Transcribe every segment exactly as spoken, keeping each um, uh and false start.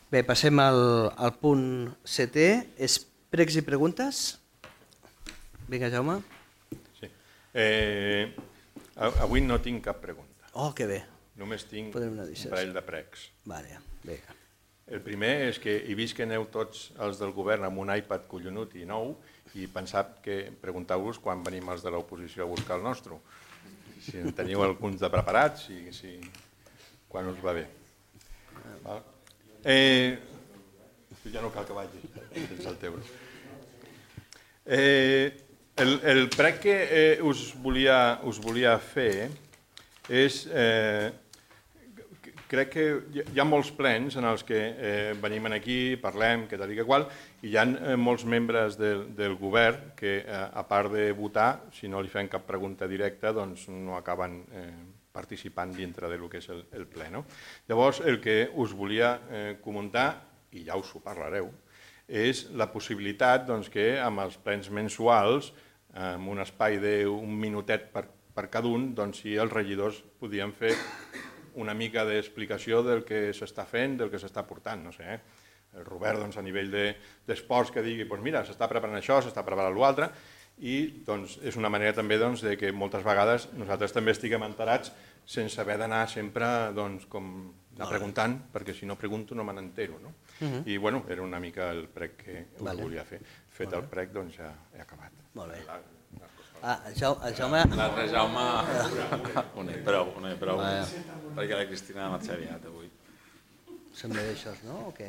Bé, passem al, al punt setè, és pregs i preguntes. Vinga, Jaume. Sí. Eh, avui no tinc cap pregunta. Oh, que bé. Només tinc Podem anar un d'això. parell de pregs. Vale, vinga. El primer és que he vist que aneu tots els del govern amb un iPad collonut i nou i he pensat que pregunteu-vos quan venim els de l'oposició a buscar el nostre. Si en teniu alguns de preparats, si, si, quan us va bé. Val? Eh, ja no cal que vagi, tens el teu. Eh, el, el prec que eh, us, volia, us volia fer és... Eh, crec que hi ha molts plens en els que eh, venim aquí, parlem, que tal i que qual, i hi ha eh, molts membres del, del govern que, eh, a part de votar, si no li fem cap pregunta directa, doncs no acaben eh, participant dintre del que és el, el ple. No? Llavors, el que us volia eh, comentar, i ja us ho parlareu, és la possibilitat doncs, que amb els plens mensuals, amb un espai d'un minutet per, per cada un, doncs, si els regidors podien fer una mica d'explicació del que s'està fent, del que s'està portant, no sé, eh? El Robert doncs, a nivell d'esports que digui, doncs mira, s'està preparant això, s'està preparant l'altre, i doncs, és una manera també doncs, de que moltes vegades nosaltres també estiguem enterats sense haver d'anar sempre doncs, com anar preguntant, perquè si no pregunto no me n'entero. No? Uh-huh. I bueno, era una mica el prec que us vale. volia fer. Fet el prec, doncs ja he acabat. Molt bé. La... Ah, el Jaume... L'altre Jaume... Un és prou, un és prou, perquè la Cristina ha marxat aviat avui. Sembla d'això, no? O què?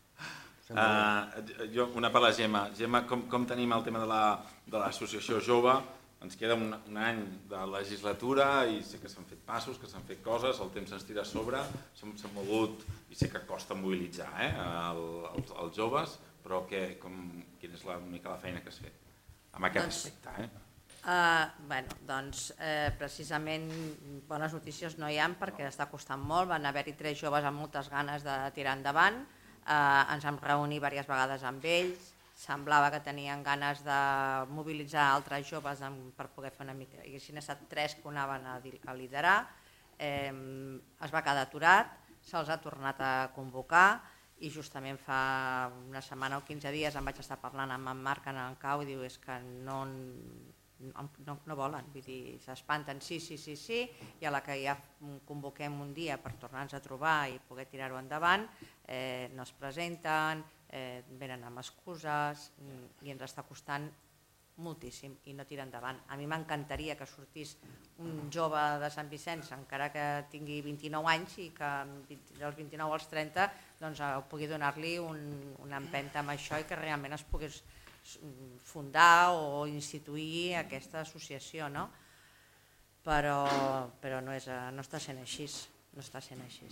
Uh, jo, una per la Gemma. Gemma, com, com tenim el tema de l'associació jove? Ens queda un, un any de legislatura i sé que s'han fet passos, que s'han fet coses, el temps ens tira a sobre, s'han mogut i sé que costa mobilitzar eh, el, els, els joves, però que, com, quina és la, una mica la feina que has fet amb aquest doncs, aspecte? Eh? Uh, bueno, doncs eh, precisament bones notícies no hi ha perquè està costant molt, van haver-hi tres joves amb moltes ganes de tirar endavant, uh, ens vam reunir diverses vegades amb ells, semblava que tenien ganes de mobilitzar altres joves per poder fer una mica, i així n'ha estat tres que ho anaven a, a liderar, eh, es va quedar aturat, se'ls ha tornat a convocar i justament fa una setmana o quinze dies em vaig estar parlant amb en Marc en el cau i diu és que no... No, no volen, vull dir, s'espanten, sí, sí, sí, sí, i a la que ja convoquem un dia per tornar-nos a trobar i poder tirar-ho endavant, eh, no es presenten, eh, venen amb excuses i ens està costant moltíssim i no tira endavant. A mi m'encantaria que sortís un jove de Sant Vicenç, encara que tingui vint-i-nou anys i que dels vint-i-nou als trenta doncs, pugui donar-li un, una empenta amb això i que realment es pogués fundar o instituir aquesta associació, no? Però, però no, és, no està sent així, no està sent així.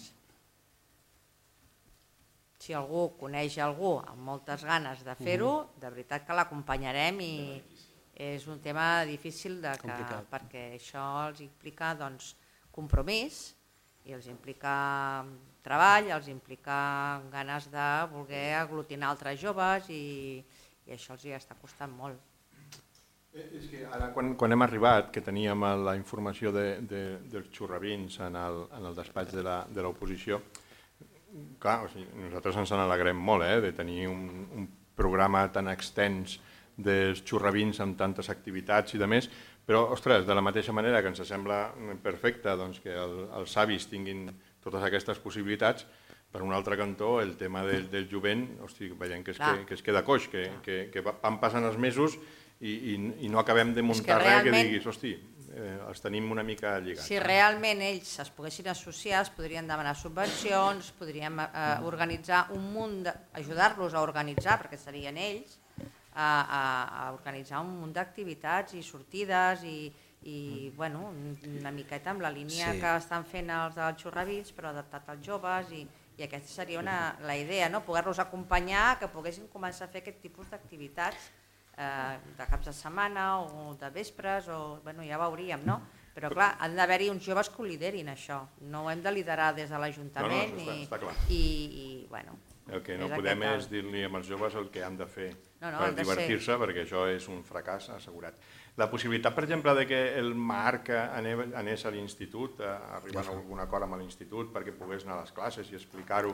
Si algú coneix algú amb moltes ganes de fer-ho, de veritat que l'acompanyarem i és un tema difícil de que, perquè això els implica doncs, compromís i els implica treball, els implica ganes de voler aglutinar altres joves i i això els hi està costant molt. És que ara quan, quan hem arribat, que teníem la informació de, de, dels xurravins en el, en el despatx de l'oposició, clar, o sigui, nosaltres ens n'alegrem molt eh, de tenir un, un programa tan extens dels xurravins amb tantes activitats i de més, però, ostres, de la mateixa manera que ens sembla perfecte doncs, que el, els avis tinguin totes aquestes possibilitats, per un altre cantó, el tema del, del jovent, hosti, veiem que es, que, que es queda coix, que, que, que van passant els mesos i, i, i no acabem de muntar res que diguis, hosti, eh, els tenim una mica lligats. Si realment ells es poguessin associar, es podrien demanar subvencions, podríem eh, organitzar un munt, de, ajudar-los a organitzar, perquè serien ells, a, a, a organitzar un munt d'activitats i sortides i, i bueno, una miqueta amb la línia sí. que estan fent els dels xurravins, però adaptat als joves i i aquesta seria una, la idea, no? Poder-los acompanyar, que poguessin començar a fer aquest tipus d'activitats eh, de caps de setmana o de vespres, o, bueno, ja veuríem, no? Però clar, han d'haver-hi uns joves que ho liderin això, no ho hem de liderar des de l'Ajuntament no, no, està, està i, i, i bueno... El que no podem és dir-li als joves el que han de fer no, no, per divertir-se, perquè això és un fracàs assegurat. La possibilitat, per exemple, de que el Marc anés a l'institut, arribant a algun acord amb l'institut perquè pogués anar a les classes i explicar-ho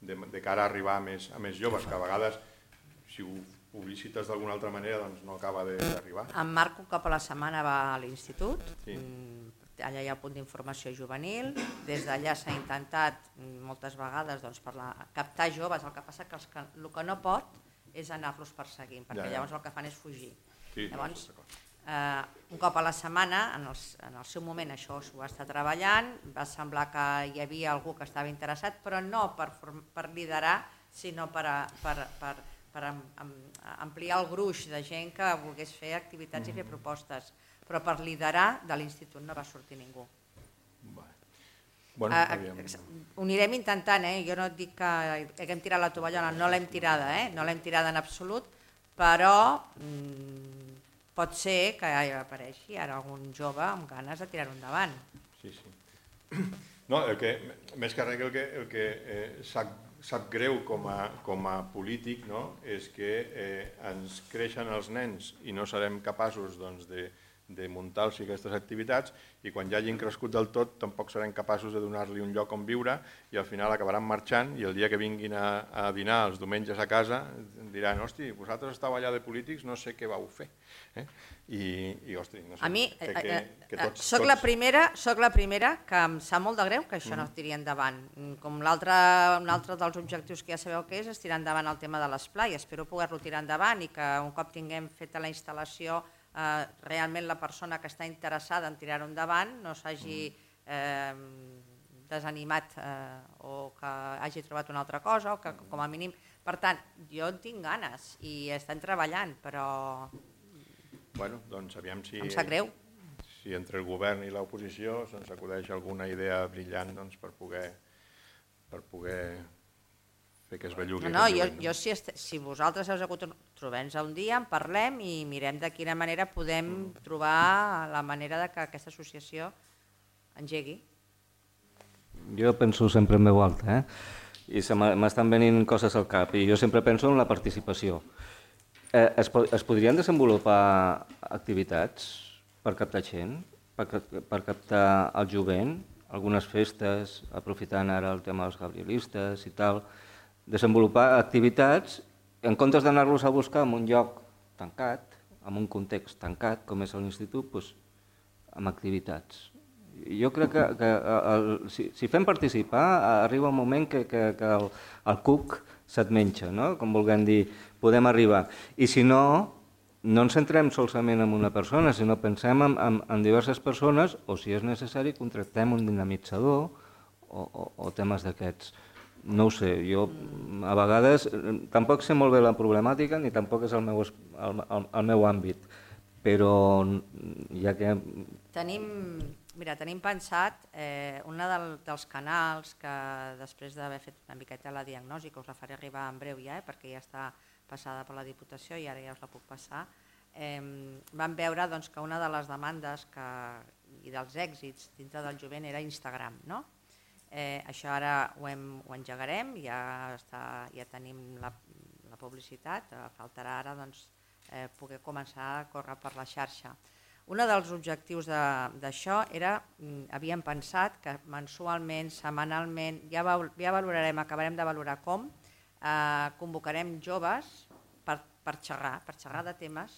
de, de cara a arribar a més, a més joves, que a vegades, si ho publicites d'alguna altra manera, doncs no acaba d'arribar. En Marc un cop a la setmana va a l'institut, Sí. allà hi ha el punt d'informació juvenil, des d'allà s'ha intentat moltes vegades doncs, per la, captar joves, el que passa que, els que el que no pot és anar-los perseguint, perquè Ja, ja. llavors el que fan és fugir. Sí, Llavors, no, eh, un cop a la setmana, en el, en el seu moment això s'ho va estar treballant, va semblar que hi havia algú que estava interessat, però no per, per liderar, sinó per, a, per, per, per am, am, ampliar el gruix de gent que volgués fer activitats i fer propostes, però per liderar de l'institut no va sortir ningú. Bueno, eh, ho anirem intentant, eh? Jo no et dic que haguem tirat la tovallola, no l'hem tirada, eh? no l'hem tirada en absolut, però mm, pot ser que apareixi ara algun jove amb ganes de tirar-ho endavant. Sí, sí. No, el que, més que res el que, el que eh, sap, sap greu com a, com a polític, no? És que eh, ens creixen els nens i no serem capaços doncs, de, de muntar-los aquestes activitats i quan ja hagin crescut del tot tampoc serem capaços de donar-li un lloc on viure i al final acabaran marxant i el dia que vinguin a, a dinar els diumenges a casa diran, hosti, vosaltres estàveu allà de polítics, no sé què vau fer. Eh? I, i hosti, no sé, a mi, crec que, que tots, soc, tots... la primera, soc la primera que em sap molt de greu que això no es tiri endavant. Com l'altre, un altre dels objectius que ja sabeu que és, és tirar endavant el tema de l'esplai. Espero poder-lo tirar endavant i que un cop tinguem feta la instal·lació eh, realment la persona que està interessada en tirar-ho endavant no s'hagi eh, desanimat eh, o que hagi trobat una altra cosa o que com a mínim... Per tant, jo en tinc ganes i estem treballant, però Bueno, doncs aviam si, em sap greu. si entre el govern i l'oposició se'ns acudeix alguna idea brillant doncs, per, poder, per poder fer que es bellugui. No, no, jo, jo si, est... si vosaltres heu hagut trobem-nos un dia, en parlem i mirem de quina manera podem trobar la manera de que aquesta associació engegui. Jo penso sempre en veu alta, eh? I m'estan venint coses al cap i jo sempre penso en la participació. Eh, es, po es podrien desenvolupar activitats per captar gent, per, per captar el jovent, algunes festes, aprofitant ara el tema dels gabrielistes i tal, desenvolupar activitats en comptes d'anar-los a buscar en un lloc tancat, en un context tancat com és l'institut, doncs, amb activitats. Jo crec que, que el, si, si fem participar arriba un moment que, que, que el, el cuc se't menja, no? Com vulguem dir, podem arribar. I si no, no ens centrem solament en una persona, sinó pensem en, en, en diverses persones o, si és necessari, contractem un dinamitzador o, o, o temes d'aquests. No ho sé, jo a vegades tampoc sé molt bé la problemàtica ni tampoc és el meu, el, el, el meu àmbit, però ja que... Tenim, mira, tenim pensat eh, un del, dels canals que després d'haver fet una miqueta la diagnosi, que us la faré arribar en breu ja, eh, perquè ja està passada per la Diputació i ara ja us la puc passar, eh, vam veure doncs, que una de les demandes que, i dels èxits dintre del jovent era Instagram, no? Eh, això ara ho, hem, ho engegarem, ja, està, ja tenim la, la publicitat, faltarà ara doncs, eh, poder començar a córrer per la xarxa. Un dels objectius d'això era, havíem pensat que mensualment, setmanalment, ja, ja valorarem, acabarem de valorar com, eh, convocarem joves per, per xerrar, per xerrar de temes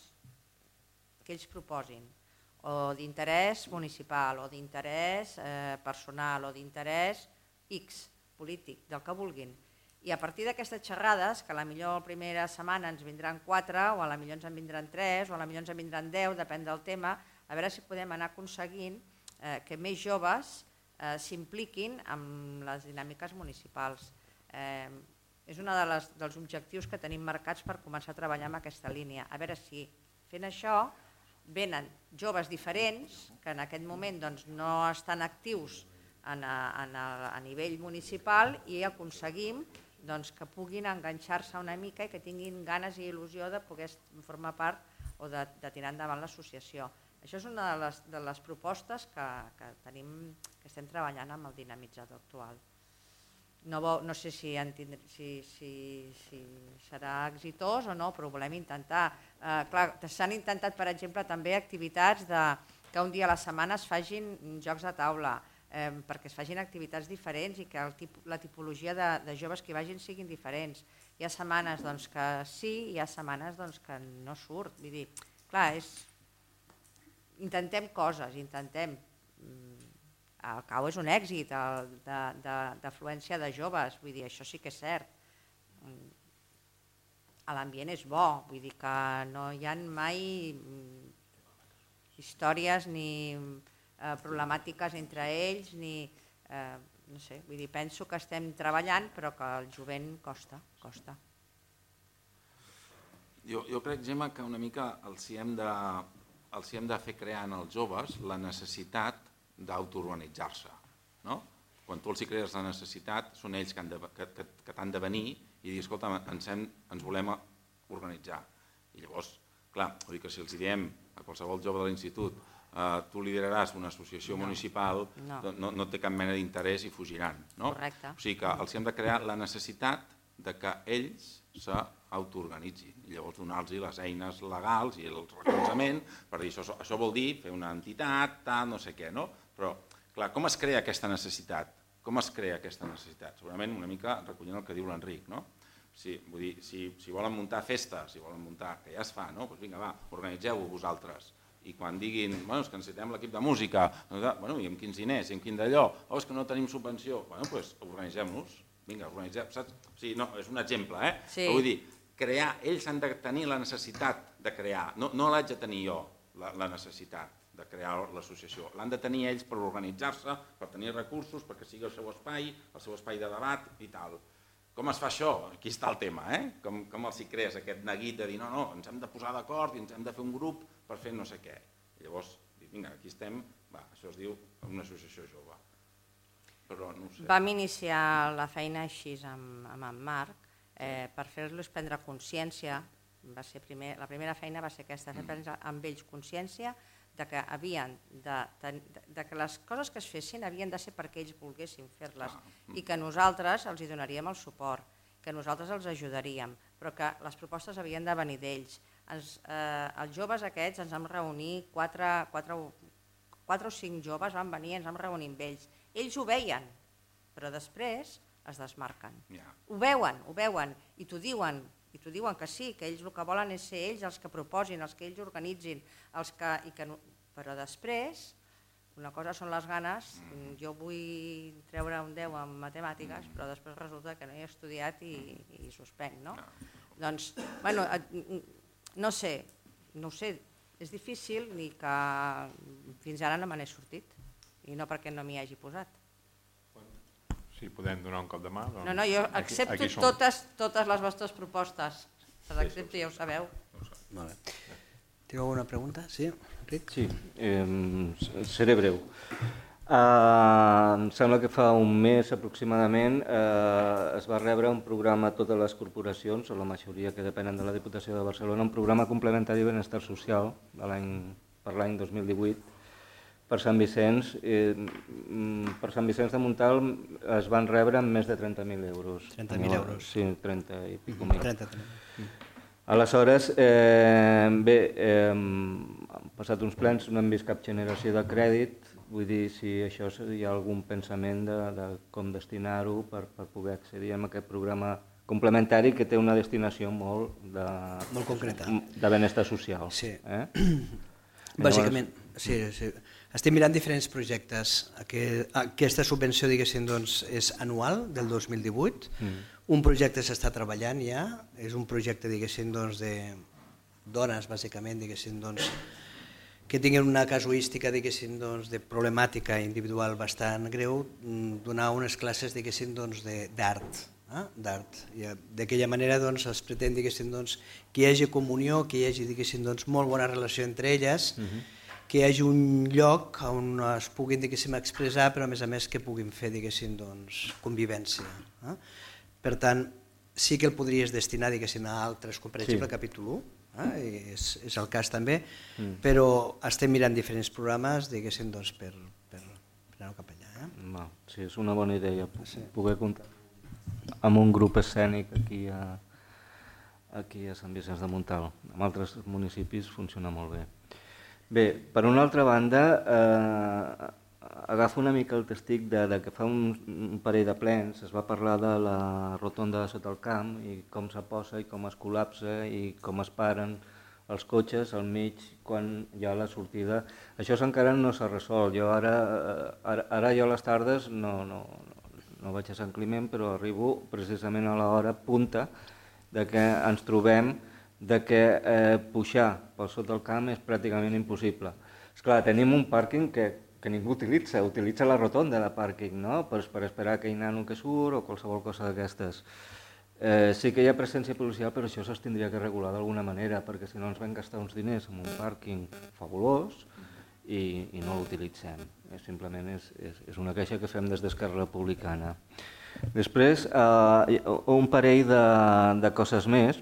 que ells proposin, o d'interès municipal, o d'interès eh, personal, o d'interès X, polític, del que vulguin. I a partir d'aquestes xerrades, que a la millor la primera setmana ens vindran quatre, o a la millor ens en vindran tres, o a la millor ens en vindran deu, depèn del tema, a veure si podem anar aconseguint eh, que més joves eh, s'impliquin en les dinàmiques municipals. Eh, és un de dels objectius que tenim marcats per començar a treballar en aquesta línia. A veure si fent això venen joves diferents que en aquest moment doncs, no estan actius en a, en a, a nivell municipal i aconseguim doncs, que puguin enganxar-se una mica i que tinguin ganes i il·lusió de poder formar part o de, de tirar endavant l'associació. Això és una de les, de les propostes que, que, tenim, que estem treballant amb el dinamitzador actual. No, no sé si, si, si, si serà exitós o no, però ho volem intentar. Eh, clar, s'han intentat, per exemple, també activitats de, que un dia a la setmana es facin jocs de taula, eh, perquè es facin activitats diferents i que el tip, la tipologia de, de joves que hi vagin siguin diferents. Hi ha setmanes doncs, que sí, hi ha setmanes doncs, que no surt. Vull dir, clar, és... intentem coses, intentem... El C A U és un èxit d'afluència de, de, de joves, vull dir, això sí que és cert. L'ambient és bo, vull dir que no hi ha mai històries ni eh, problemàtiques entre ells, ni, eh, no sé, vull dir, penso que estem treballant però que el jovent costa, costa. Jo, jo crec, Gemma, que una mica els hi hem de, els hi hem de fer crear en els joves la necessitat d'autoorganitzar-se, no? Quan tu els hi crees la necessitat, són ells que, han de, que, que, que t'han de venir i dir, escolta, ens, hem, ens volem organitzar. I llavors, clar, vull dir que si els diem a qualsevol jove de l'institut eh, tu lideraràs una associació no, municipal, no, no, no té cap mena d'interès i fugiran. No? Correcte. O sigui que els hem de crear la necessitat de que ells s'autoorganitzin i llavors donar-los les eines legals i el recolzament per dir això, això vol dir fer una entitat, tal, no sé què, no? Però, clar, com es crea aquesta necessitat? Com es crea aquesta necessitat? Segurament una mica recollint el que diu l'Enric, no? Sí, vull dir, si, si volen muntar festes, si volen muntar, que ja es fa, no? Doncs vinga, va, organitzeu-ho vosaltres. I quan diguin, bueno, és que necessitem l'equip de música, bueno, i amb quins diners, i amb quin d'allò, oh, és que no tenim subvenció, bueno, doncs organitzem-nos, vinga, organitzem, saps? O sigui, no, és un exemple, eh? Sí. Però vull dir, crear, ells han de tenir la necessitat de crear, no, no l'haig de tenir jo, la, la necessitat de crear l'associació. L'han de tenir ells per organitzar-se, per tenir recursos, perquè sigui el seu espai, el seu espai de debat i tal. Com es fa això? Aquí està el tema, eh? Com, com els hi crees aquest neguit de dir no, no, ens hem de posar d'acord i ens hem de fer un grup per fer no sé què. I llavors, vinga, aquí estem, va, això es diu una associació jove. Però no ho sé. Vam iniciar la feina així amb, amb en Marc, eh, per fer-los prendre consciència, va ser primer, la primera feina va ser aquesta, fer prendre amb ells consciència de que, havien de, de, de que les coses que es fessin havien de ser perquè ells volguessin fer-les i que nosaltres els hi donaríem el suport, que nosaltres els ajudaríem, però que les propostes havien de venir d'ells. Ens, eh, els joves aquests ens vam reunir, quatre, quatre, quatre o cinc joves van venir i ens vam reunir amb ells. Ells ho veien, però després es desmarquen. Yeah. Ho veuen, ho veuen i t'ho diuen, i t'ho diuen que sí, que ells el que volen és ser ells els que proposin, els que ells organitzin, els que, i que no, però després, una cosa són les ganes, jo vull treure un deu en matemàtiques, però després resulta que no he estudiat i, i suspenc, no? Doncs, bueno, no sé, no ho sé, és difícil ni que fins ara no me n'he sortit, i no perquè no m'hi hagi posat. Si podem donar un cop de mà... Doncs no, no, jo accepto aquí, aquí totes, totes les vostres propostes. Les accepto, ja ho sabeu. Molt bé. Teniu alguna pregunta? Sí, Enric? Sí, eh, seré breu. Uh, em sembla que fa un mes aproximadament uh, es va rebre un programa a totes les corporacions, o la majoria que depenen de la Diputació de Barcelona, un programa complementari de benestar social de per l'any dos mil divuit, per Sant Vicenç. Eh, per Sant Vicenç de Montalt es van rebre amb més de trenta mil euros. trenta mil euros. Sí, trenta i pico mil. trenta, trenta. Aleshores, eh, bé, eh, han passat uns plens, no hem vist cap generació de crèdit, vull dir si això hi ha algun pensament de, de com destinar-ho per, per poder accedir a aquest programa complementari que té una destinació molt de, molt concreta, de benestar social. Sí. Eh? Bàsicament, sí, sí. Estem mirant diferents projectes. Aquesta subvenció, diguéssim, doncs, és anual, del dos mil divuit. Mm. Un projecte s'està treballant ja, és un projecte, diguéssim, doncs, de dones, bàsicament, diguéssim, doncs, que tinguin una casuística, diguéssim, doncs, de problemàtica individual bastant greu, donar unes classes, diguéssim, doncs, d'art. Eh? d'art. D'aquella manera doncs, es pretén, diguéssim, doncs, que hi hagi comunió, que hi hagi, diguéssim, doncs, molt bona relació entre elles, uh-huh. que hi hagi un lloc on es puguin, diguéssim, expressar, però a més a més que puguin fer, diguéssim, doncs, convivència. Eh? Per tant, sí que el podries destinar, diguéssim, a altres, com per exemple, sí. capítol u, eh? és, és el cas també, mm. però estem mirant diferents programes, diguéssim, doncs, per, per, per anar cap allà. Eh? No, sí, és una bona idea sí. poder comptar amb un grup escènic aquí a, aquí a Sant Vicenç de Montalt. En altres municipis funciona molt bé. Bé, per una altra banda, eh, agafo una mica el testic de, de que fa un, un parell de plens es va parlar de la rotonda de sota el camp i com s'aposa i com es col·lapsa i com es paren els cotxes al mig quan hi ha la sortida. Això encara no s'ha resolt. Jo ara, ara, ara jo a les tardes no, no, no vaig a Sant Climent, però arribo precisament a l'hora punta de que ens trobem de que eh, pujar pel sota del camp és pràcticament impossible. Esclar, tenim un pàrquing que, que ningú utilitza, utilitza la rotonda de pàrquing, no? per, per esperar aquell nano que surt o qualsevol cosa d'aquestes. Eh, sí que hi ha presència policial, però això es tindria que regular d'alguna manera, perquè si no ens vam gastar uns diners en un pàrquing fabulós i, i no l'utilitzem. Eh, simplement és, és, és una queixa que fem des d'Esquerra Republicana. Després, eh, un parell de, de coses més.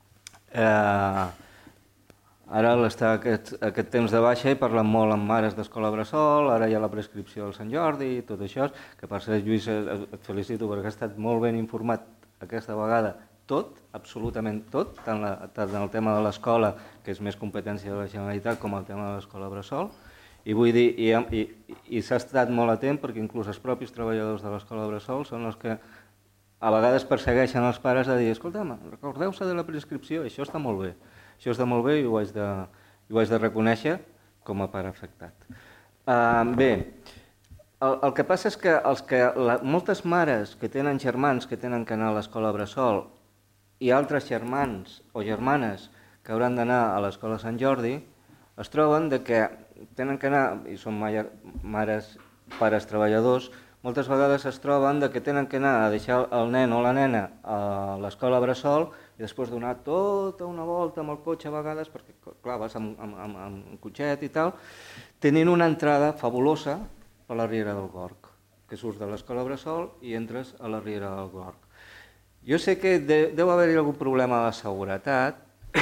Eh, ara està aquest, aquest temps de baixa i parlen molt amb mares d'escola bressol, ara hi ha la prescripció del Sant Jordi i tot això, que per ser Lluís et felicito perquè has estat molt ben informat aquesta vegada tot, absolutament tot, tant, la, tant el tema de l'escola, que és més competència de la Generalitat, com el tema de l'escola bressol. I vull dir, i, i, i s'ha estat molt atent perquè inclús els propis treballadors de l'escola bressol són els que a vegades persegueixen els pares a dir escolta'm, recordeu-se de la prescripció, això està molt bé, això està molt bé i ho haig de, ho haig de reconèixer com a pare afectat. Uh, bé, El, el que passa és que, els que la, moltes mares que tenen germans que tenen que anar a l'escola bressol i altres germans o germanes que hauran d'anar a l'escola Sant Jordi es troben de que tenen que anar, i són mares, pares treballadors, moltes vegades es troben de que tenen que anar a deixar el nen o la nena a l'escola bressol i després donar tota una volta amb el cotxe a vegades, perquè clar, vas amb, amb, amb, amb un cotxet i tal, tenint una entrada fabulosa per la Riera del Gorg, que surts de l'escola bressol i entres a la Riera del Gorg. Jo sé que de, deu haver-hi algun problema de seguretat,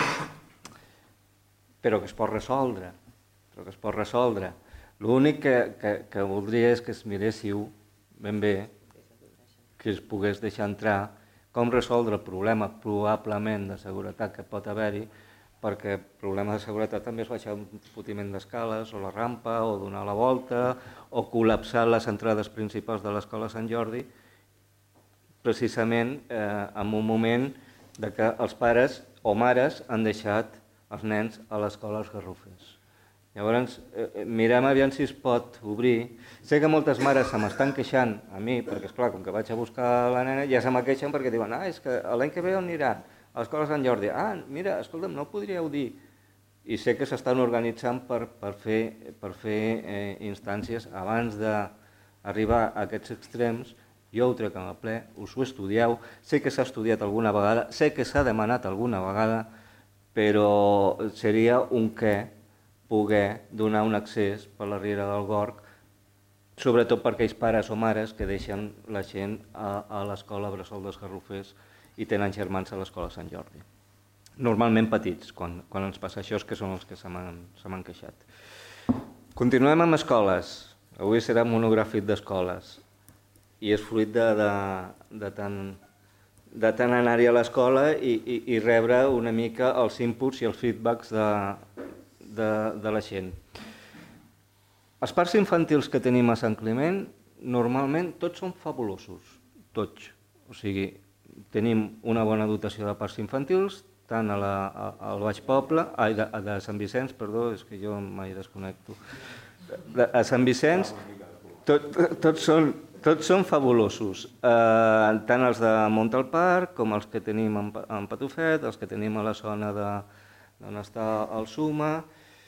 però que es pot resoldre, però que es pot resoldre. L'únic que, que, que voldria és que es miréssiu ben bé, que es pogués deixar entrar, com resoldre el problema probablement de seguretat que pot haver-hi, perquè el problema de seguretat també és baixar un fotiment d'escales o la rampa o donar la volta o col·lapsar les entrades principals de l'escola Sant Jordi precisament eh, en un moment de que els pares o mares han deixat els nens a l'escola als Garrofers. Llavors, eh, mirem aviam si es pot obrir. Sé que moltes mares se m'estan queixant a mi, perquè esclar, com que vaig a buscar la nena, ja se me queixen perquè diuen ah, és que l'any que ve on aniran? A l'escola Sant Jordi. Ah, mira, escolta'm, no ho podríeu dir. I sé que s'estan organitzant per, per fer, per fer eh, instàncies abans d'arribar a aquests extrems. Jo ho trec en el ple, us ho estudieu, sé que s'ha estudiat alguna vegada, sé que s'ha demanat alguna vegada, però seria un què poder donar un accés per la Riera del Gorg, sobretot per aquells pares o mares que deixen la gent a, a l'escola bressol dels Garrofers i tenen germans a l'escola Sant Jordi. Normalment petits, quan, quan ens passa això, és que són els que se m'han queixat. Continuem amb escoles. Avui serà monogràfic d'escoles. I és fruit de, de, de tant, de tant anar-hi a l'escola i, i, i rebre una mica els inputs i els feedbacks de, de, de la gent. Els parcs infantils que tenim a Sant Climent, normalment tots són fabulosos. Tots. O sigui, tenim una bona dotació de parcs infantils, tant a la, a, al Baix Poble, ai, de, de Sant Vicenç, perdó, és que jo mai desconnecto, de, a Sant Vicenç, tot, tots, són, tots són fabulosos, eh, tant els de Montalparc com els que tenim en, en Patufet, els que tenim a la zona de, d'on està el Suma.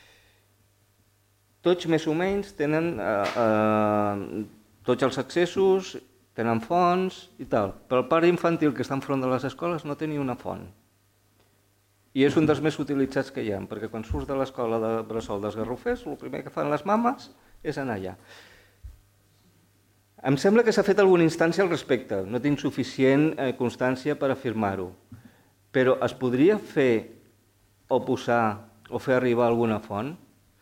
Tots més o menys tenen eh, eh, tots els accessos, tenen fonts i tal, però el parc infantil que està enfront de les escoles no té ni una font. I és un dels més utilitzats que hi ha, perquè quan surts de l'escola de bressol dels Garrofers, el primer que fan les mames és anar allà. Em sembla que s'ha fet alguna instància al respecte, no tinc suficient eh, constància per afirmar-ho, però es podria fer o posar o fer arribar alguna font?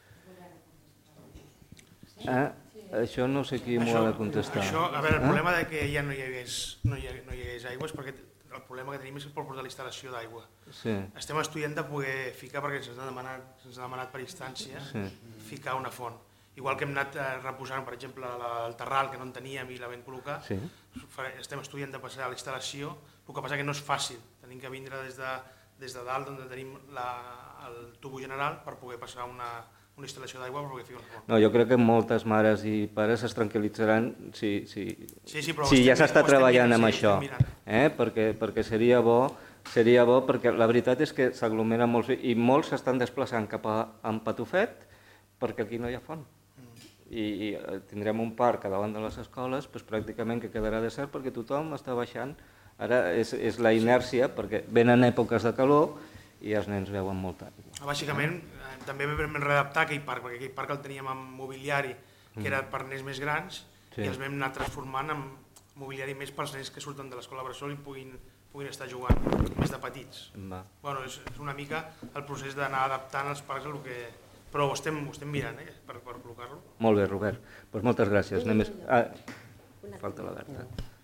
Eh? Això no sé qui m'ho ha de contestar. Això, a veure, el eh? problema de que ja no hi hagués, no hi hagués, no hi hagués aigua és perquè el problema que tenim és per portar la instal·lació d'aigua. Sí. Estem estudiant de poder ficar, perquè se'ns ha demanat, se'ns ha demanat per instància, sí. ficar una font. igual que hem anat reposant, per exemple, el terral que no en teníem i la vam col·locar, estem estudiant de passar a la instal·lació, el que passa que no és fàcil, tenim que vindre des de, des de dalt on tenim la, el tubo general per poder passar una, una instal·lació d'aigua per poder fer un forn. No, jo crec que moltes mares i pares es tranquil·litzaran si, si, sí, sí, si ja s'està treballant amb sí, això, eh? perquè, perquè seria bo, seria bo perquè la veritat és que s'aglomeren molts i molts s'estan desplaçant cap a en Patufet perquè aquí no hi ha font. I, i tindrem un parc a davant de les escoles, doncs pràcticament que quedarà desert perquè tothom està baixant. Ara és, és la inèrcia, perquè venen èpoques de calor i els nens veuen molta aigua. Bàsicament, també vam readaptar aquell parc, perquè aquell parc el teníem amb mobiliari, que era per nens més grans, sí. I els vam anar transformant en mobiliari més pels nens que surten de l'escola bressol i puguin, puguin estar jugant més de petits. Va. Bueno, és, és una mica el procés d'anar adaptant els parcs a el que... Però ho estem, ho estem mirant, eh, per, per col·locar-lo. Molt bé, Robert. Pues moltes gràcies. Anem més... ah, falta la Berta.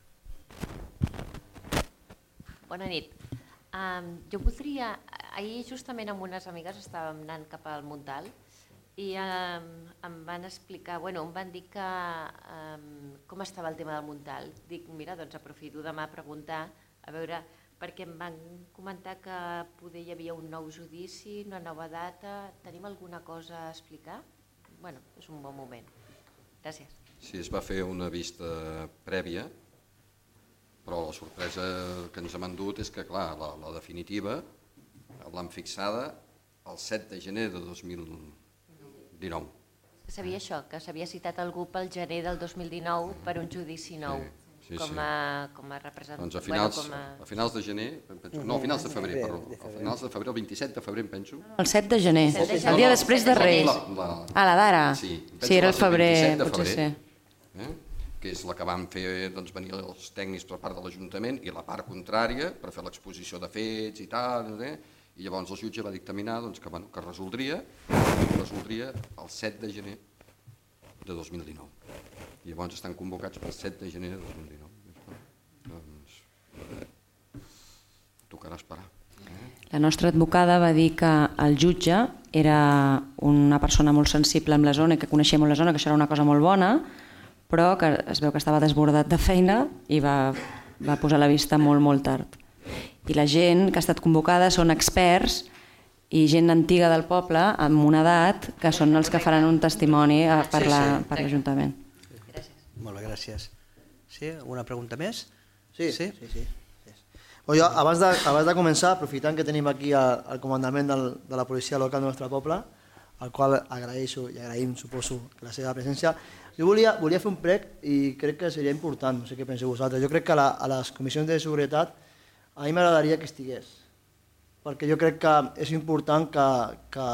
Bona nit. Um, jo voldria... Ahir justament amb unes amigues estàvem anant cap al Montal i um, em van explicar, bueno, em van dir que um, com estava el tema del Montal. Dic, mira, doncs aprofito demà a preguntar, a veure... perquè em van comentar que poder hi havia un nou judici, una nova data. Tenim alguna cosa a explicar? Bueno, és un bon moment. Gràcies. Sí, es va fer una vista prèvia, però la sorpresa que ens hem endut és que, clar, la, la definitiva l'han fixada el set de gener de dos mil dinou. Sabia això, que s'havia citat algú pel gener del dos mil dinou per un judici nou. Sí. Sí, com, a, sí. com a representant. Doncs a finals, bueno, a... a finals de gener, penso, no, a finals de febrer, perdó, a finals de febrer, el vint-i-set de febrer, em penso. El set de gener, el dia després de Reis. La, la, ah, la d'ara? Sí, sí, era el febrer, el potser febrer, sí. Eh? Que és la que van fer doncs, venir els tècnics per part de l'Ajuntament i la part contrària per fer l'exposició de fets i tal, no sé, i llavors el jutge va dictaminar doncs, que, bueno, que resoldria, resoldria el set de gener de dos mil dinou. I llavors estan convocats per set de gener de dos mil dinou. Doncs tocarà esperar. La nostra advocada va dir que el jutge era una persona molt sensible amb la zona i que coneixia molt la zona, que això era una cosa molt bona, però que es veu que estava desbordat de feina i va, va posar la vista molt, molt tard. I la gent que ha estat convocada són experts i gent antiga del poble amb una edat que són els que faran un testimoni per l'Ajuntament. Molt bé, gràcies. Sí, alguna pregunta més? Sí, sí. sí, sí. Bueno, jo, abans, de, abans de començar, aprofitant que tenim aquí el, el comandament del, de la policia local del nostre poble, al qual agraeixo i agraïm, suposo, la seva presència, jo volia, volia fer un prec i crec que seria important, no sé què penseu vosaltres. Jo crec que a, la, a les comissions de seguretat a mi m'agradaria que estigués, perquè jo crec que és important que, que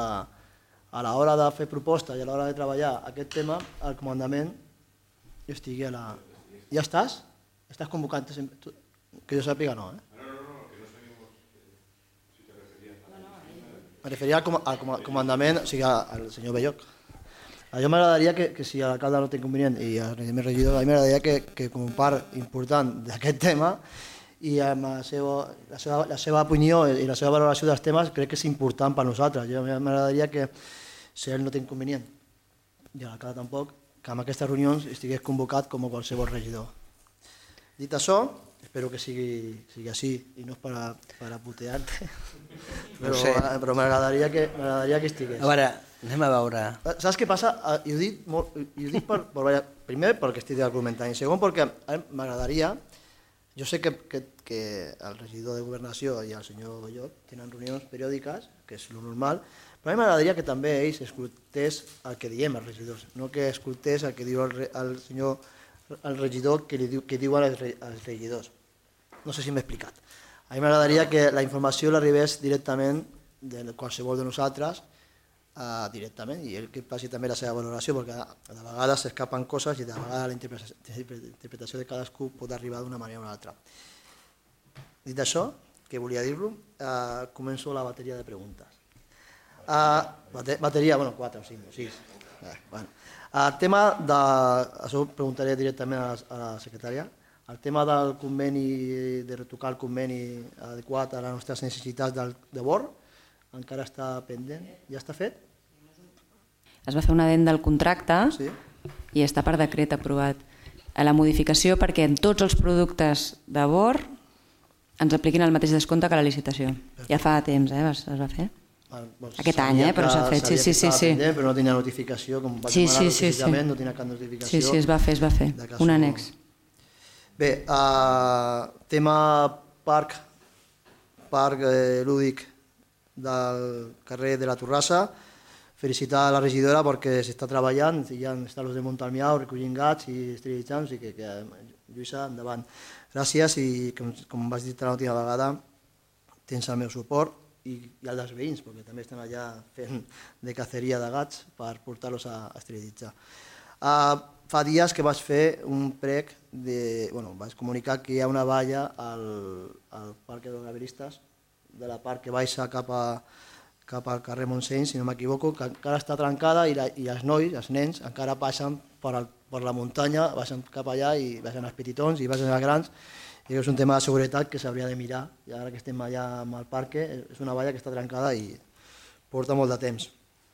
a l'hora de fer propostes i a l'hora de treballar aquest tema, el comandament estigui a la... Ja estàs? Estàs convocant? Que jo sàpiga no, eh? No, no, no, que no seguimos... Si te referías... Me referia al, com al comandament, o sigui, al senyor Belloc. A jo m'agradaria que, que si l'alcalde no té inconvenient i el regidor, a mi m'agradaria que, que com part important d'aquest tema i amb la seva, la, seva, la seva opinió i la seva valoració dels temes crec que és important per nosaltres. Jo m'agradaria que, si ell no té inconvenient, i l'alcalde tampoc, que en aquestes reunions estigués convocat com a qualsevol regidor. Dit això, espero que sigui, sigui així i no és per a, per a putear-te, però, no sé. Però m'agradaria que, que estigués. A veure, anem a veure. Saps què passa? I ho dic, molt, i ho dic per, per, primer perquè estic argumentant i segon perquè m'agradaria, jo sé que, que, que el regidor de Governació i el senyor Belloc tenen reunions periòdiques, que és el normal, però a mi m'agradaria que també ells escoltés el que diem els regidors, no que escoltés el que diu el, el senyor el regidor que, li diu, que diuen els, els regidors. No sé si m'he explicat. A mi m'agradaria que la informació l'arribés directament de qualsevol de nosaltres, uh, directament, i ell que passi també la seva valoració, perquè de vegades s'escapen coses i de vegades la interpretació de cadascú pot arribar d'una manera o una altra. Dit això, que volia dir-lo, uh, començo la bateria de preguntes. Uh, bateria, bueno, quatre o cinc o sis. Eh, bueno. El tema de, això ho preguntaré directament a la, a la secretària, el tema del conveni, de retocar el conveni adequat a les nostres necessitats del, de B O R, encara està pendent, ja està fet? es va fer un addend del contracte i està per decret aprovat. La modificació perquè en tots els productes de bord ens apliquin el mateix descompte que la licitació. Ja fa temps, eh, es va fer. Aquest any, eh, però s'ha fet. Sí, sí, sí. Pendent, però no tenia notificació, com vaig demanar notificament, no tenia cap notificació. Sí, sí, es va fer, es va fer, un annex. Bé, tema parc, parc lúdic del carrer de la Torrassa, felicitar a la regidora perquè s'està treballant, hi ha els de Montalmiau recollint gats i esterilitzant, o sigui que Lluïsa, endavant. Gràcies i com vaig dir l'última vegada, tens el meu suport i el dels veïns, perquè també estan allà fent de caceria de gats per portar-los a esterilitzar. Fa dies que vaig fer un prec, bueno, vaig comunicar que hi ha una valla al Parc dels Gaviristes, de la part que baixa cap al carrer Montseny, si no m'equivoco, que encara està trencada i els nois, els nens, encara passen per la muntanya, baixen cap allà i baixen els petitons i baixen els grans. I és un tema de seguretat que s'hauria de mirar, i ara que estem allà amb el parc, és una valla que està trencada i porta molt de temps.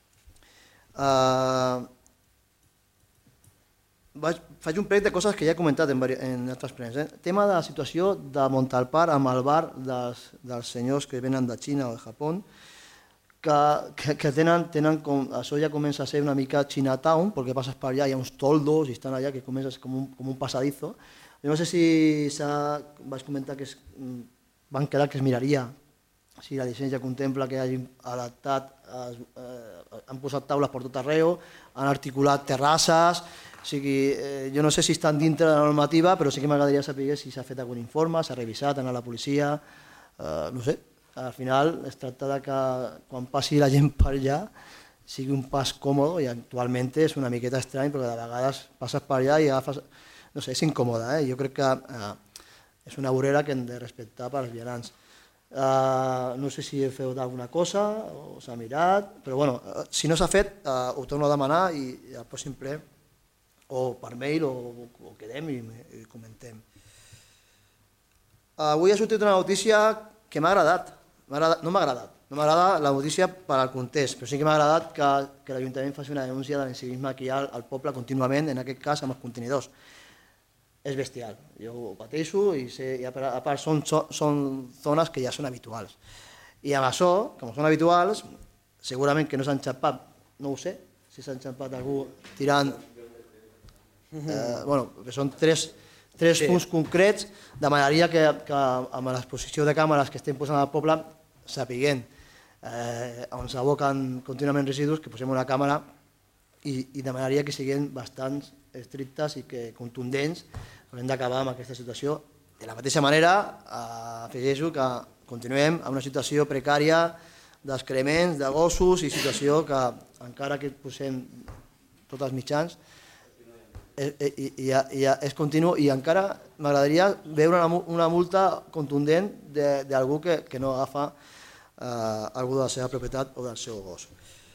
Faig un parell de coses que ja he comentat en altres plens. Tema de la situació de Montalpar amb el bar dels senyors que venen de Xina o de Japó, que tenen com... Això ja comença a ser una mica Chinatown, perquè passes per allà, hi ha uns toldos i estan allà que comences com un passadizo. Jo no sé si vaig comentar que van quedar que es miraria si la llicència contempla que hagin adaptat, han posat taules per tot arreu, han articulat terrasses, o sigui, jo no sé si estan dintre de la normativa, però sí que m'agradaria saber si s'ha fet algun informe, s'ha revisat, ha anat a la policia, no sé. Al final es tracta de que quan passi la gent per allà sigui un pas còmode i actualment és una miqueta estrany perquè de vegades passes per allà i agafes... No sé, és incòmode, eh? Jo crec que és una vorera que hem de respectar per als vianants. No sé si he fet alguna cosa o s'ha mirat, però bueno, si no s'ha fet ho torno a demanar i al pròxim ple o per mail o quedem i comentem. Avui ha sortit una notícia que m'ha agradat. No m'ha agradat, no m'agrada la notícia per al context, però sí que m'ha agradat que l'Ajuntament faci una denúncia de l'incivisme que hi ha al poble contínuament, en aquest cas amb els contenidors. És bestial, jo ho pateixo i a part són zones que ja són habituals. I amb això, com són habituals, segurament que no s'han xapat, no ho sé, si s'han xapat algú tirant... Bueno, són tres... tres punts concrets, demanaria que amb l'exposició de càmeres que estem posant al poble sapiguem on s'aboquen contínuament residus, que posem una càmera i demanaria que siguin bastant estrictes i que contundents. Hem d'acabar amb aquesta situació. De la mateixa manera, afegeixo que continuem amb una situació precària d'excrements, de gossos i situació que encara que posem tots els mitjans i és continu i encara m'agradaria veure una multa contundent d'algú que no agafa algú de la seva propietat o del seu gos.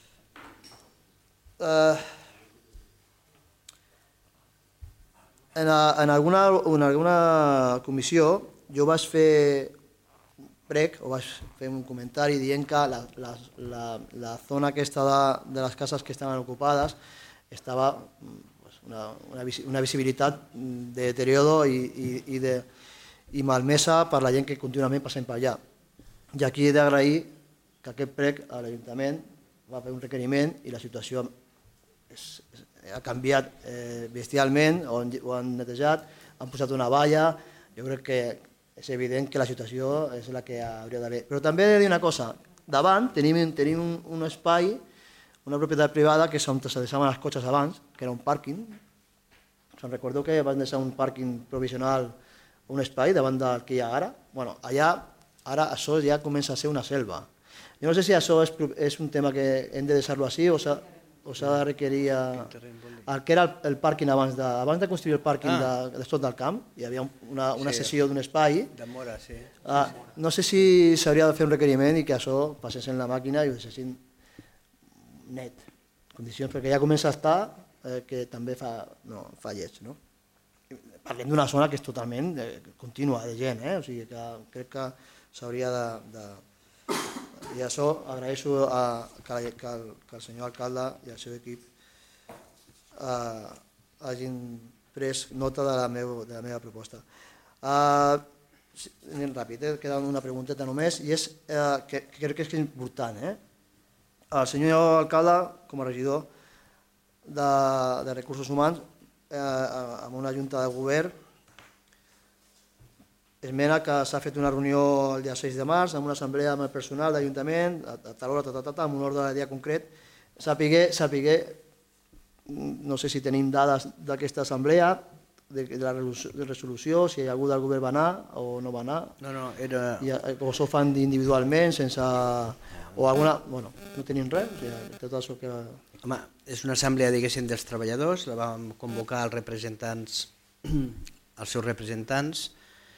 En alguna comissió jo vaig fer prec o vaig fer un comentari dient que la zona aquesta de les cases que estaven ocupades estava una visibilitat de deterioro i malmesa per la gent que contínuament passem per allà. I aquí he d'agrair que aquest prec a l'Ajuntament va fer un requeriment i la situació ha canviat bestialment, ho han netejat, han posat una valla, jo crec que és evident que la situació és la que hauria d'haver. Però també he de dir una cosa, davant tenim un espai, una propietat privada que és on se deixaven els cotxes abans, que era un pàrquing. Se'n recordeu que van deixar un pàrquing provisional, un espai davant del que hi ha ara? Bueno, allà, ara això ja comença a ser una selva. Jo no sé si això és un tema que hem de deixar-lo així o s'ha de requerir... El que era el pàrquing abans de construir el pàrquing de tot del camp, hi havia una sessió d'un espai. De Mora, sí. No sé si s'hauria de fer un requeriment i que això passés en la màquina i ho deixessin net, condicions, perquè ja comença a estar que també fa lleig. Parlem d'una zona que és totalment contínua de gent, o sigui que crec que s'hauria de... I això agraeixo que el senyor alcalde i el seu equip hagin pres nota de la meva proposta. Anem ràpid, queda una pregunteta només, i és que crec que és important. El senyor alcalde, com a regidor de Recursos Humans, amb una junta de govern, esmena que s'ha fet una reunió el dia sis de març amb una assemblea amb el personal d'Ajuntament, a tal hora, amb un ordre de dia concret, sapiguer, no sé si tenim dades d'aquesta assemblea, de la resolució, si algú del govern va anar o no va anar, o s'ho fan individualment, sense... o alguna... bueno, no tenim res, tot això que... Home, és una assemblea, diguéssim, dels treballadors, la vam convocar els representants, els seus representants.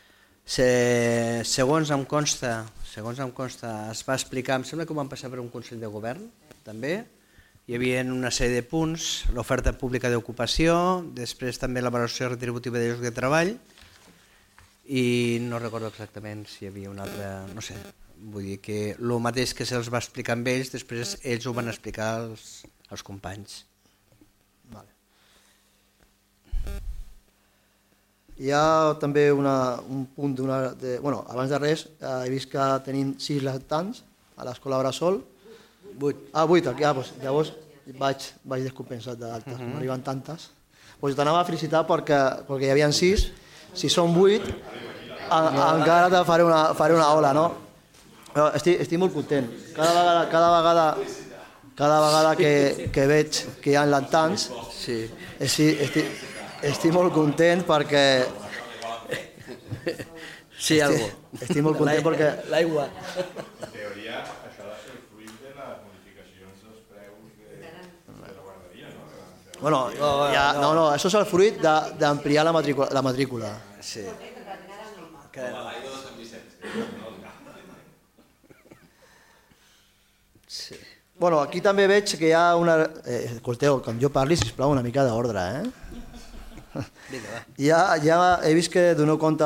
Segons em consta, segons em consta, es va explicar, em sembla que ho vam passar per un Consell de Govern, també. Hi havia una sèrie de punts, l'oferta pública d'ocupació, després també la valoració retributiva de llocs de treball, i no recordo exactament si hi havia una altra, no sé, vull dir que el mateix que se'ls va explicar amb ells, després ells ho van explicar als, als companys. Vale. Hi ha també una, un punt d'una... Bueno, abans de res, he vist que tenim sis lactants a l'escola Bressol. Vuit. Ah, vuit, aquí, ah, doncs, llavors vaig, vaig descompensat d'altes, uh-huh. M'arriben tantes. Doncs t'anava a felicitar perquè, perquè hi havia sis, si són vuit, en, encara te faré una, faré una ola, no? Però estic, estic molt content. Cada vegada, cada vegada, cada vegada que, que veig que hi ha lactants, sí. estic, estic, estic molt content perquè... Sí, estic, algo. Estic molt content perquè... L'aigua. En teoria, això ha de ser el fruit de les modificacions dels preus de la guarderia, no? Bueno, ja, no, no, això és el fruit d'ampliar la matrícula. La matrícula. Sí. Sí. Bueno, aquí també veig que hi ha una... Eh, escolteu, quan jo parli, sisplau, una mica d'ordre, eh? Ja, ja he vist que doneu compte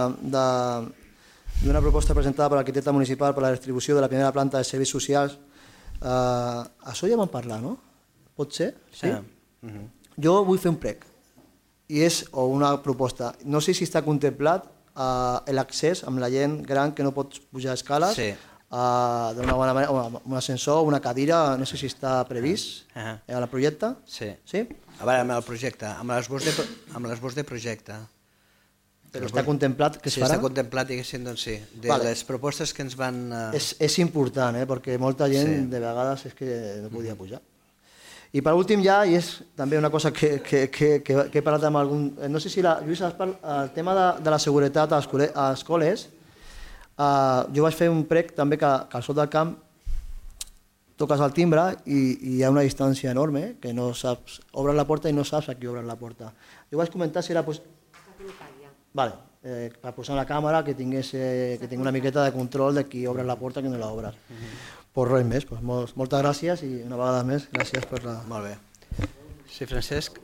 d'una proposta presentada per l'arquitecte municipal per la distribució de la primera planta de serveis socials. Uh, això ja vam parlar, no? Pot ser? Sí? Uh -huh. Jo vull fer un prec, i és o una proposta. No sé si està contemplat uh, l'accés amb la gent gran que no pot pujar escales, sí. uh, d'una bona manera, un ascensor, una cadira, no sé si està previst uh -huh. en el projecte. Sí. Sí? A veure, amb el projecte, amb l'esbós de, amb l'esbós de projecte. Però està contemplat que es sí, farà? Sí, està contemplat, diguéssim, doncs sí. De vale. Les propostes que ens van... Uh... És, és important, eh? Perquè molta gent sí. de vegades és que no podia pujar. I per últim ja, i és també una cosa que, que, que, que, que he parlat amb algun... No sé si la, Lluís, el tema de, de la seguretat a les escoles, uh, jo vaig fer un prec també que, que al sot del camp toques el timbre i, i hi ha una distància enorme, que no saps, obres la porta i no saps a qui obres la porta. Jo vaig comentar si era... Pues... Vale, eh, per posar la càmera que tingués eh, que tingui una miqueta de control de qui obre la porta i qui no l'obres. Uh-huh. Pues res més, pues, molt, moltes gràcies i una vegada més, gràcies per la... Molt bé. Sí, Francesc?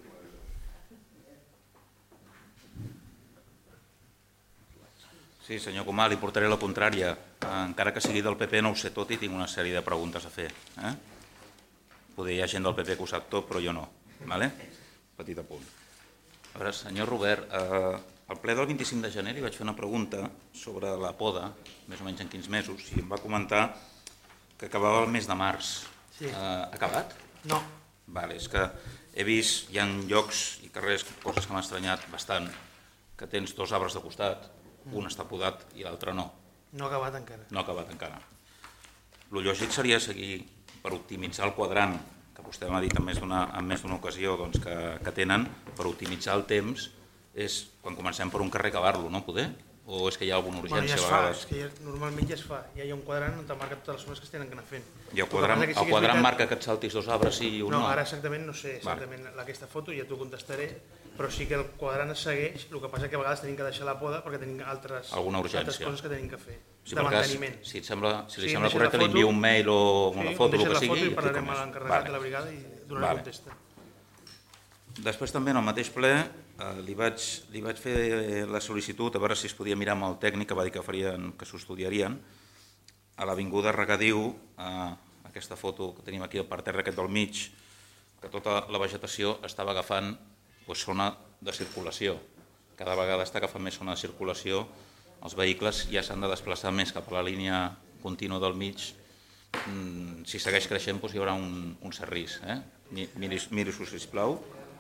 Sí, senyor Comà, li portaré la contrària. Encara que sigui del P P no ho sé tot i tinc una sèrie de preguntes a fer. Eh? Poder hi ha gent del P P que ho sap tot, però jo no. Vale? Petit apunt. A veure, senyor Robert, eh, al ple del vint-i-cinc de gener li vaig fer una pregunta sobre la poda, més o menys en quins mesos, i em va comentar que acabava el mes de març. Sí. Eh, ha acabat? No. Vale, és que he vist, hi ha llocs i carrers, coses que m'ha estranyat bastant, que tens dos arbres de costat, un està podat i l'altre no. No ha acabat encara. No ha acabat encara. Lo lògic seria seguir per optimitzar el quadrant, que vostè m'ha dit en més d'una en més d'una ocasió doncs, que, que tenen, per optimitzar el temps, és quan comencem per un carrer acabar-lo, no poder? O és que hi ha alguna urgència? Bueno, ja es a fa, vegades? és que ja, normalment ja es fa. Ja hi ha un quadrant on te marca totes les zones que es tenen que anar fent. I el quadrant, el quadrant veritat... marca que et saltis dos arbres i un no? No, ara exactament no sé exactament vale. Aquesta foto, ja t'ho contestaré, però sí que el quadrant es segueix, el que passa que a vegades tenim que deixar la poda perquè tenim altres, altres coses que tenim que fer, sí, de manteniment. Si, et sembla, si li sí, sembla correcte, li envio un mail o una sí, foto, el que sigui. Sí, sigui. I parlarem amb l'encarregat vale. De la brigada i donaré vale. Contesta. Després també en el mateix ple eh, li, vaig, li vaig fer la sol·licitud a veure si es podia mirar amb el tècnic, que va dir que farien, que s'ho estudiarien, a l'avinguda Regadiu, eh, aquesta foto que tenim aquí al parterre aquest del mig, que tota la vegetació estava agafant zona de circulació. Cada vegada està agafant més zona de circulació, els vehicles ja s'han de desplaçar més cap a la línia contínua del mig. Si segueix creixent hi haurà un cert risc. Miri-s'ho, sisplau.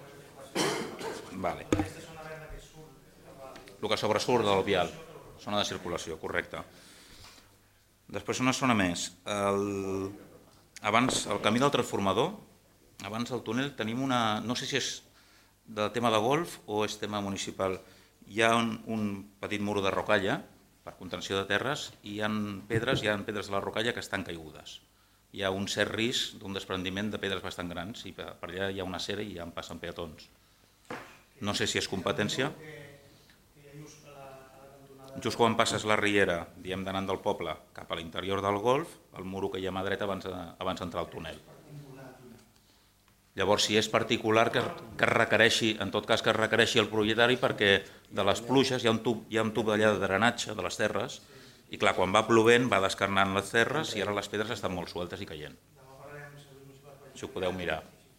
El que sobresurt del vial, zona de circulació, correcte. Després una zona més. Abans, el camí del transformador, abans del túnel tenim una... No sé si és de tema de golf o és tema municipal. Hi ha un petit mur de rocalla per contenció de terres i hi ha pedres, hi ha pedres de la rocalla que estan caigudes. Hi ha un cert risc d'un desprendiment de pedres bastant grans i per allà hi ha una acera i ja en passen peatons. No sé si és competència. Just quan passes la riera, diem d'anant del poble cap a l'interior del golf, el muro que hi ha a mà dreta abans d'entrar al túnel. Llavors, si és particular, que es requereixi, en tot cas que es requereixi el propietari, perquè de les pluges hi ha un tub allà de drenatge de les terres i clar, quan va plovent va descarnant les terres i ara les pedres estan molt sueltes i caient. Si ho podeu mirar.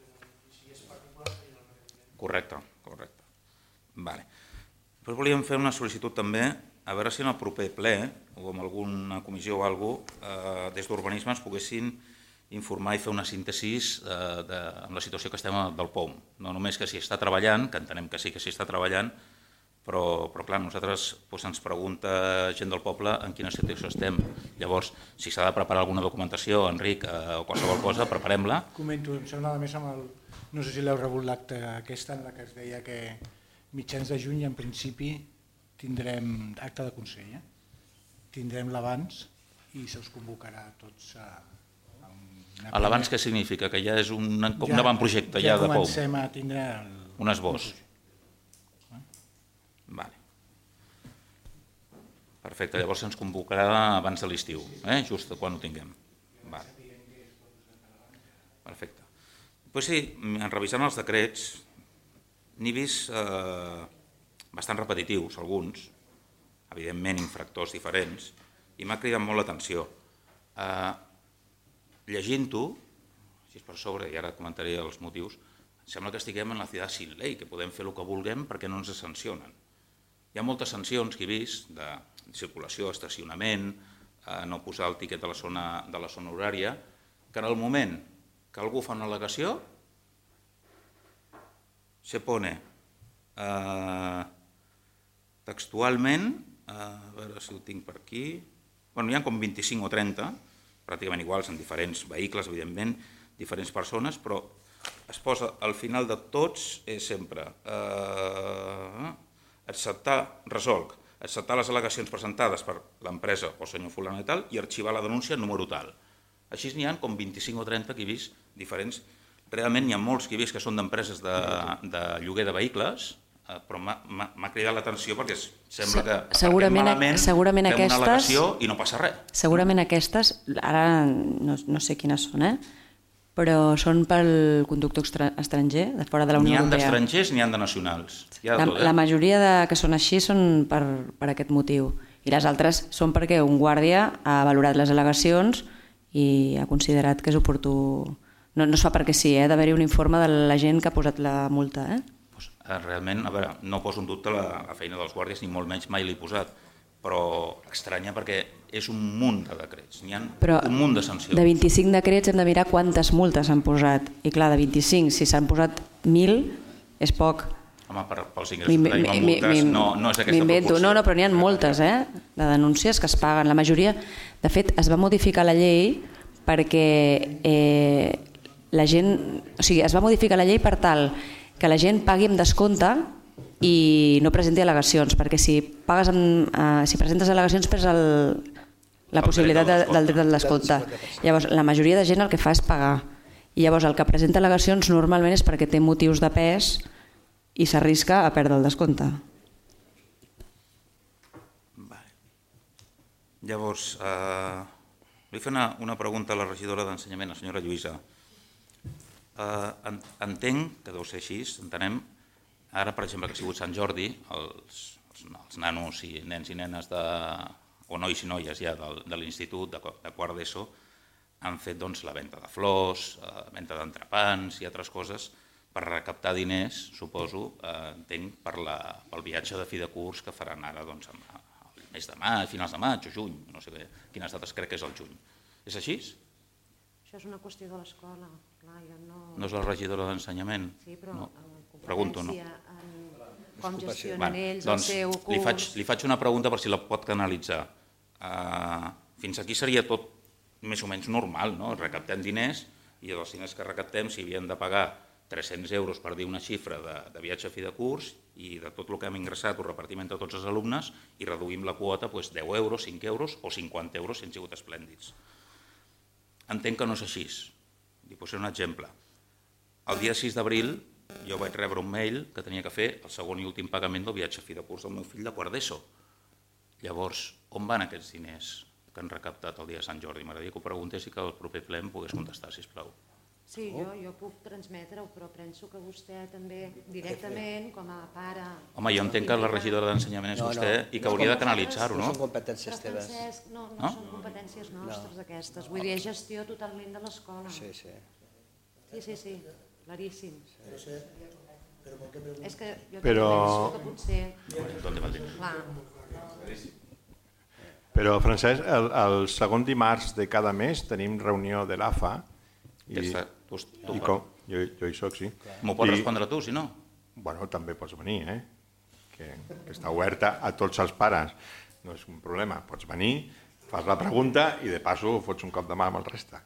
Correcte, correcte. Després volíem fer una sol·licitud també, a veure si en el proper ple o en alguna comissió o alguna cosa, des d'urbanisme ens poguessin informar i fer una síntesi en la situació que estem del P O M. No només que s'hi està treballant, que entenem que sí que s'hi està treballant, però clar, nosaltres ens pregunta gent del poble en quina situació estem. Llavors, si s'ha de preparar alguna documentació, Enric, o qualsevol cosa, preparem-la. Comento, em sembla a més amb el... No sé si l'heu rebut l'acte aquesta en la que es deia que mitjans de juny en principi tindrem acte de Consell. Tindrem l'abans i se us convocarà a tots a... L'abans què significa? Que ja és un avantprojecte ja de P O M? Ja comencem a tindre... Un esbós. Perfecte, llavors ens convocarà abans de l'estiu, just quan ho tinguem. Perfecte. Doncs sí, revisant els decrets, n'he vist bastant repetitius, alguns, evidentment infractors diferents, i m'ha cridat molt l'atenció. Llegint-ho, així per sobre, i ara comentaré els motius, sembla que estiguem en la ciutat sin ley, que podem fer el que vulguem perquè no ens sancionen. Hi ha moltes sancions que he vist de circulació, estacionament, no posar el tiquet de la zona horària, que en el moment que algú fa una al·legació, se pone textualment, a veure si ho tinc per aquí, hi ha com vint-i-cinc o trenta, pràcticament iguals en diferents vehicles, evidentment, diferents persones, però es posa al final de tots, és sempre acceptar, resolc, acceptar les al·legacions presentades per l'empresa o senyor fulano i tal i arxivar la denúncia número tal. Així n'hi ha com vint-i-cinc o trenta que he vist diferents. Realment n'hi ha molts que he vist que són d'empreses de lloguer de vehicles, però m'ha cridat l'atenció perquè sembla que malament fem una al·legació i no passa res. Segurament aquestes, ara no sé quines són, però són pel conductor estranger de fora de la Unió Europea. N'hi ha d'estrangers, n'hi ha de nacionals. La majoria que són així són per aquest motiu i les altres són perquè un guàrdia ha valorat les al·legacions i ha considerat que és oportú. No es fa perquè sí, ha d'haver-hi un informe de la gent que ha posat la multa. Realment, a veure, no poso en dubte la feina dels guàrdies, ni molt menys mai l'he posat, però estranya perquè és un munt de decrets, n'hi ha un munt de sancions. De vint-i-cinc decrets hem de mirar quantes multes s'han posat, i clar, de vint-i-cinc, si s'han posat mil, és poc. Home, pels ingressos que tenim en multes no és aquesta proporció. No, no, però n'hi ha moltes, de denúncies que es paguen. La majoria, de fet, es va modificar la llei perquè la gent... O sigui, es va modificar la llei per tal que la gent pagui amb descompte i no presenti al·legacions, perquè si presentes al·legacions perds la possibilitat del dret al descompte. Llavors, la majoria de gent el que fa és pagar. I llavors el que presenta al·legacions normalment és perquè té motius de pes i s'arrisca a perdre el descompte. Llavors, vull fer una pregunta a la regidora d'Ensenyament, la senyora Lluïsa. Entenc que deu ser així, entenem, ara per exemple que ha sigut Sant Jordi, els nanos i nens i nenes, o nois i noies ja de l'institut, de quart d'ESO, han fet la venda de flors, la venda d'entrepans i altres coses per recaptar diners, suposo, entenc, pel viatge de fi de curs que faran ara al mes de maig, finals de maig o juny, no sé quines dates, crec que és el juny. És així? Això és una qüestió de l'escola, clar, jo no... No és la regidora d'Ensenyament? Sí, però pregunto, no? Com gestionen ells el seu curs... Li faig una pregunta per si la pot canalitzar. Fins aquí seria tot més o menys normal, no? Recaptem diners i els diners que recaptem, si havien de pagar tres-cents euros per dir una xifra de viatge a fi de curs i de tot el que hem ingressat ho repartim entre tots els alumnes i reduïm la quota deu euros, cinc euros o cinquanta euros si han sigut esplèndids. Entenc que no és així. Li posaré un exemple. El dia sis d'abril jo vaig rebre un mail que tenia que fer el segon i últim pagament del viatge a fi de curs del meu fill de quart d'ESO. Llavors, on van aquests diners que han recaptat el dia de Sant Jordi? M'agradaria que ho preguntés i que el proper ple em pogués contestar, sisplau. Sí, jo puc transmetre-ho, però penso que vostè també directament, com a pare... Home, jo entenc que la regidora d'Ensenyament és vostè i que hauria de canalitzar-ho, no? No són competències teves. No, no són competències nostres aquestes. Vull dir, és gestió totalment de l'escola. Sí, sí. Sí, sí, sí, claríssim. És que jo també Però... penso que potser... Clar. Però, Francesc, el segon dimarts de cada mes tenim reunió de l'A F A i jo hi soc, sí. M'ho pots respondre tu, si no? Bueno, també pots venir, eh? Que està oberta a tots els pares. No és un problema. Pots venir, fas la pregunta i de passo fots un cop de mà amb el reste.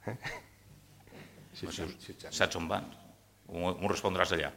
Saps on van? M'ho respondràs allà.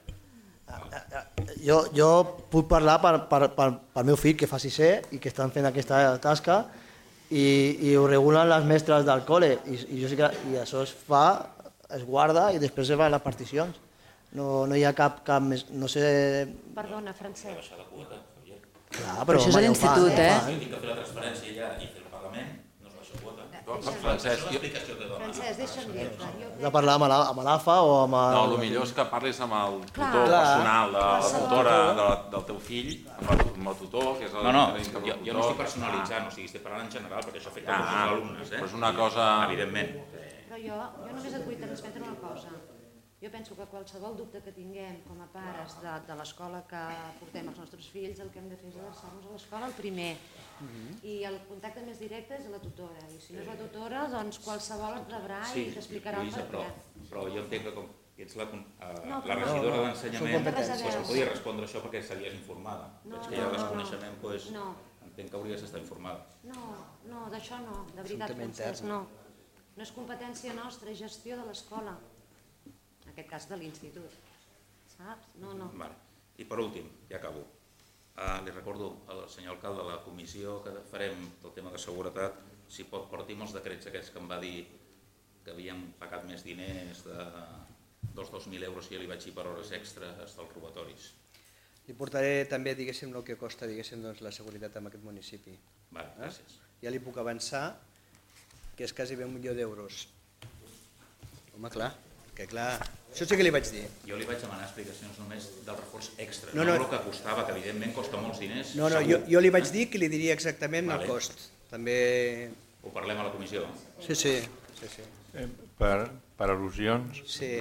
Jo puc parlar pel meu fill que fa sisè i que estan fent aquesta tasca i ho regulen les mestres del col·le i això es fa, es guarda i després es va a les particions. No hi ha cap més... Perdona, Francesc. Però això és a l'institut, eh? He de fer la transferència allà i fer el pagament, no es baixa quota. Francesc, Francesc, deixa'm dir-te. Has de parlar amb l'A F A o amb... No, el millor és que parlis amb el tutor personal, de la tutora del teu fill, amb el tutor, que és el... No, no, jo no estic personalitzant, o sigui, estic parlant en general, perquè això afecta tots els alumnes, eh? Però és una cosa... Evidentment. Però jo només et vull transmetre una cosa. Jo penso que qualsevol dubte que tinguem com a pares de l'escola que portem els nostres fills, el que hem de fer és adreçar-nos a l'escola el primer. I el contacte més directe és a la tutora. I si no és la tutora, doncs qualsevol et rebrà i t'explicarà el per què. Però jo entenc que com ets la regidora d'Ensenyament, doncs no podia respondre això perquè series informada. Veig que hi ha desconeixement, doncs entenc que hauries d'estar informada. No, no, d'això no, de veritat, Francesc, no. No és competència nostra, és gestió de l'escola. En aquest cas de l'institut, saps? No, no. I per últim, ja acabo, li recordo al senyor alcalde de la comissió que farem del tema de seguretat, si pot porti'm els decrets aquests que em va dir que havíem pagat més diners dels dos mil euros que ja li vaig dir per hores extres dels robatoris. Li portaré també, diguéssim, el que costa, diguéssim, la seguretat en aquest municipi. Vale, gràcies. Ja li puc avançar que és quasi un milió d'euros. Home, clar. Que clar, això sí que li vaig dir. Jo li vaig demanar explicacions només del reforç extra, no el que costava, que evidentment costa molts diners. No, no, jo li vaig dir que li diria exactament el cost. També... Ho parlem a la comissió? Sí, sí. Per al·lusions? Sí.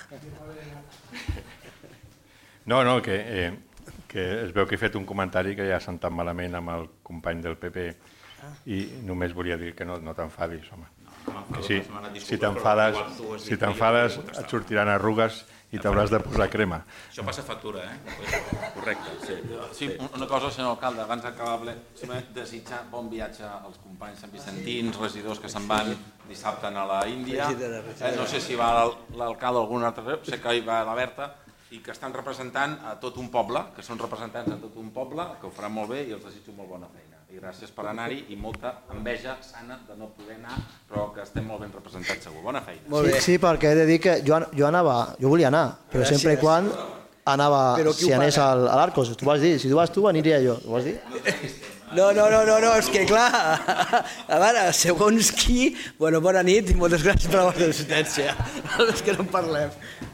No, no, que es veu que he fet un comentari que ja s'ha sentat malament amb el company del P P i només volia dir que no t'enfadis, home. Si t'enfades et sortiran arrugues i t'hauràs de posar crema. Això passa factura, eh? Correcte. Sí, una cosa, senyor alcalde, abans d'acabar, desitjar bon viatge als companys sant vicentins, regidors que se'n van dissabte a l'Índia. No sé si va l'alcalde o algun altre, sé que hi va la Berta, i que estan representant a tot un poble, que són representants de tot un poble, que ho faran molt bé i els desitjo molt bona feina. I gràcies per anar-hi i molta enveja sana de no poder anar, però que estem molt ben representats segur. Bona feina. Sí, perquè he de dir que jo anava, jo volia anar, però sempre i quan anava, si anés a l'Arcos. Tu vas dir, si tu vas tu, aniria jo. Ho vas dir? No, no, no, no, és que clar, a veure, segons qui, bueno, bona nit i moltes gràcies per la vostra assistència. És que no en parlem.